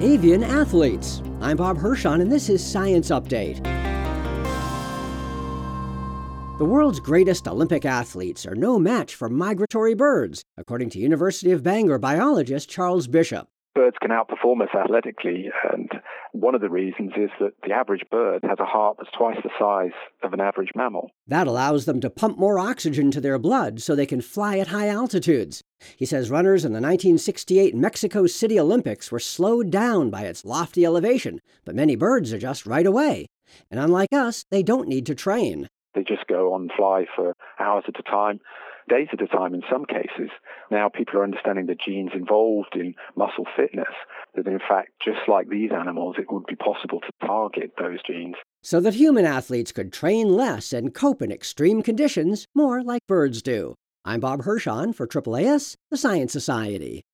Avian athletes. I'm Bob Hirschon, and this is Science Update. The world's greatest Olympic athletes are no match for migratory birds, according to University of Bangor biologist Charles Bishop. Birds can outperform us athletically, and one of the reasons is that the average bird has a heart that's twice the size of an average mammal. That allows them to pump more oxygen to their blood so they can fly at high altitudes. He says runners in the 1968 Mexico City Olympics were slowed down by its lofty elevation, but many birds adjust right away. And unlike us, they don't need to train. They just go on fly for hours at a time, days at a time in some cases. Now people are understanding the genes involved in muscle fitness, that in fact, just like these animals, it would be possible to target those genes. So that human athletes could train less and cope in extreme conditions more like birds do. I'm Bob Hirschon for AAAS, the Science Society.